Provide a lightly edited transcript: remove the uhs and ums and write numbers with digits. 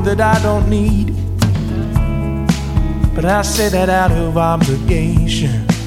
that I don't need, but I say that out of obligation.